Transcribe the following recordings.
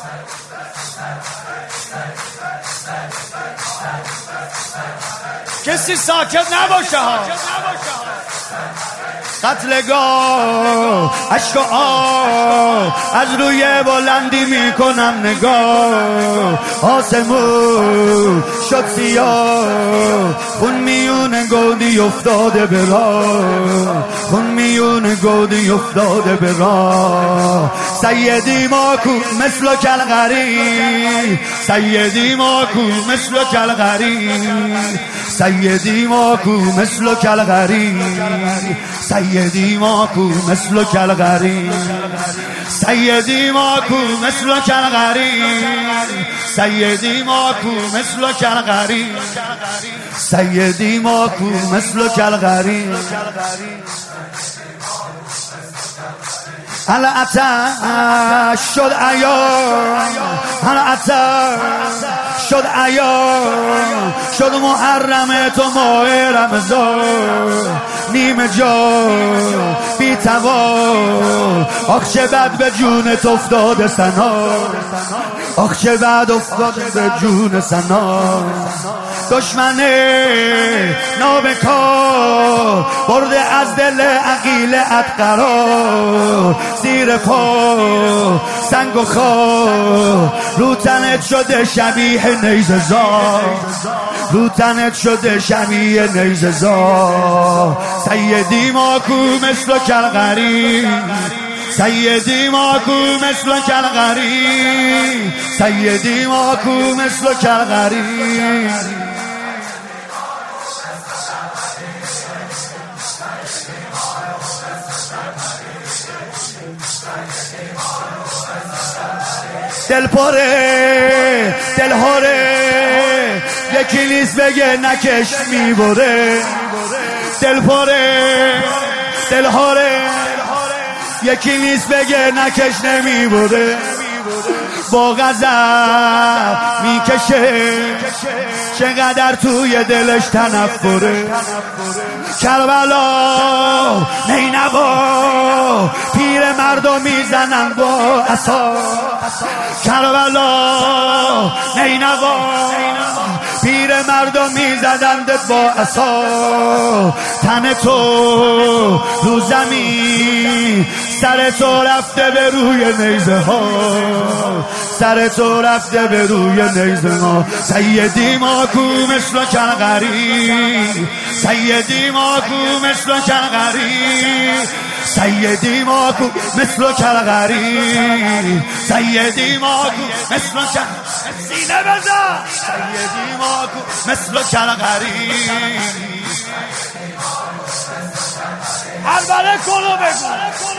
کسی ساکت نباشه ها. قتلگاه عشق و آه از روی بلندی میکنم نگاه. آسمون شد سیاه، خون میون گودی افتاده به راه، خون میون گودی افتاده به راه. سیدی ماکو مثل کلغری، سیدی ماکو مثل کلغری، سیدی ماکو مثل کلغری، سیدی ماکو مثل کلغری، سیدی ماکو مثل کلغری، سیدی ماکو مثل کلغری، سیدی ماکو مثل کلغری. حالا آتش شد عیان، حالا آتش شد عیان، شد محرم تو ماه رمضان. نیمه جان بی توان، آخ چه بد به جونت افتاده سنا، آخ چه بد افتاده به جون سنا. دشمن نابکار برده از دل عقیلت قرار، زیر پا سنگ و خار، رو تنت شده شبیه نیزه زار، رو تنت شده شبیه نیزه زار. سیدی ماکو مثل کلغری، سیدی ماکو مثل کلغری، سیدی ماکو مثل کلغری. دل پره دل هاره، یکی نیست بگه نکش میبره. دل پره دل هاره، یکی نیست بگه نکش نمیبره. با غضب میکشه چقدر توی دلش تنفره. کربلا نینوا پیر مردم میزنن با عصا، کربلا نینوا پیر مردم میزدند با عصا. تن تو رو زمین، سر تو رفته به روی نیزه ها، سر تو رفته به روی نیزه ها. سیدی ماکو مثل کلغری، سیدی ماکو مثل کلغری، سیدی ماکو مثل کلغری، سیدی ماکو مثل کلغری. سینه بزن. سیدی ماکو مثل کلغری. هربله کنو بگو.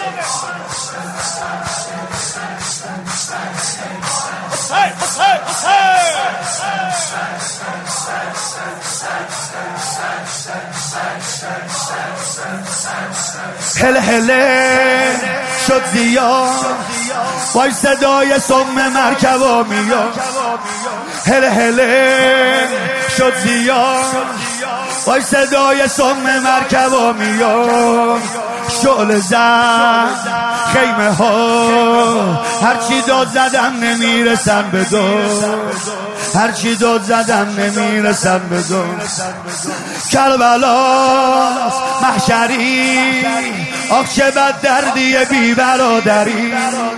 هل هله شد زیاد، وای صدای سم مرکبا میاد. هل هله شد زیاد، وای صدای سم مرکبا میاد. شعله زد خیمه ها، هرچی داد زدم نمیرسم به داد، هرچی داد زدم نمیرسم به داد. کربلاست محشری، آخ چه بد دردی بی برادری.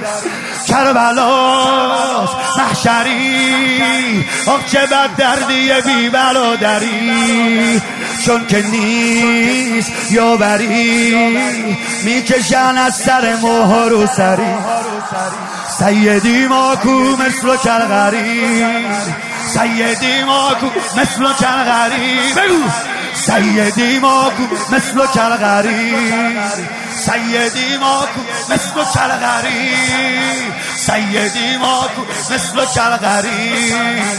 کربلاست محشری، آخ چه بد دردی بی برادری. چون که نیست یاوری، میکشن از سر موها رو سری. سیدی ماکو مثل کلغری، سیدی ماکو مثل کلغری. بگو سیدی ماکو مثل کلغری، سیدی ماکو مثل کلغری، سیدی ماکو مثل کلغری.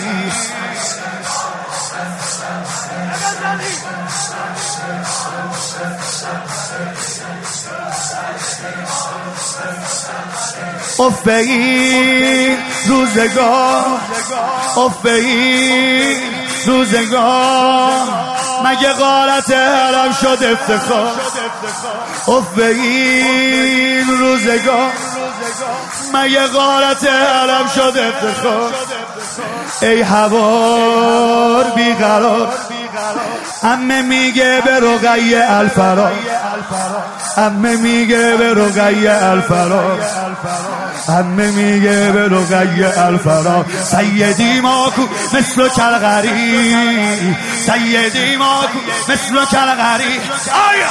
افه این روزگار، افه این روزگار، مگه غارت حرم شد افتخار. افه این روزگار، مگه غارت علم شد افتخار. ای هوار بیقرار، عمه میگه به رقیه الفرار، عمه میگه به رقیه الفرار، عمه میگه به رقیه الفرار. سیدی ماکو مثل کلغری، سیدی ماکو مثل کلغری. آی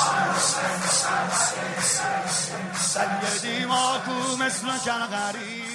سیدی ماکو مثل کلغری.